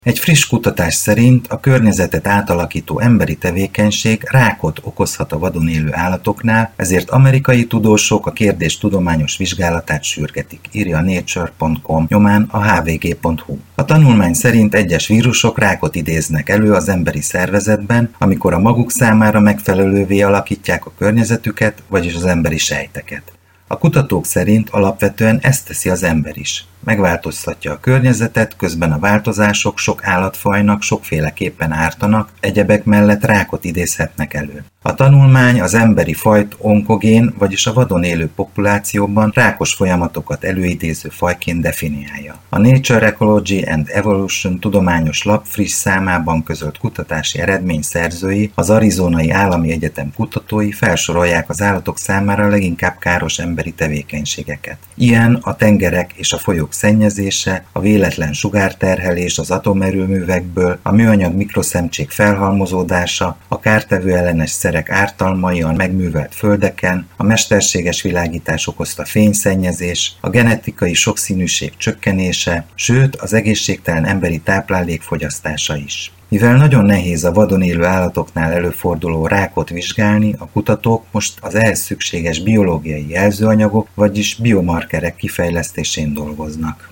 Egy friss kutatás szerint a környezetet átalakító emberi tevékenység rákot okozhat a vadon élő állatoknál, ezért amerikai tudósok a kérdés tudományos vizsgálatát sürgetik, írja a nature.com nyomán a hvg.hu. A tanulmány szerint egyes vírusok rákot idéznek elő az emberi szervezetben, amikor a maguk számára megfelelővé alakítják a környezetüket, vagyis az emberi sejteket. A kutatók szerint alapvetően ezt teszi az ember is. Megváltoztatja a környezetet, közben a változások sok állatfajnak sokféleképpen ártanak, egyebek mellett rákot idézhetnek elő. A tanulmány az emberi fajt onkogén, vagyis a vadon élő populációban rákos folyamatokat előidéző fajként definiálja. A Nature Ecology and Evolution tudományos lap friss számában közölt kutatási eredmény szerzői, az Arizonai Állami Egyetem kutatói felsorolják az állatok számára leginkább káros emberi tevékenységeket. Ilyen a tengerek és a folyók szennyezése, a véletlen sugárterhelés az atomerőművekből, a műanyag mikroszemcsék felhalmozódása, a kártevő ellenes szerek ártalmai a megművelt földeken, a mesterséges világítás okozta fényszennyezés, a genetikai sokszínűség csökkenése, sőt az egészségtelen emberi táplálék fogyasztása is. Mivel nagyon nehéz a vadon élő állatoknál előforduló rákot vizsgálni, a kutatók most az ehhez szükséges biológiai jelzőanyagok, vagyis biomarkerek kifejlesztésén dolgoznak.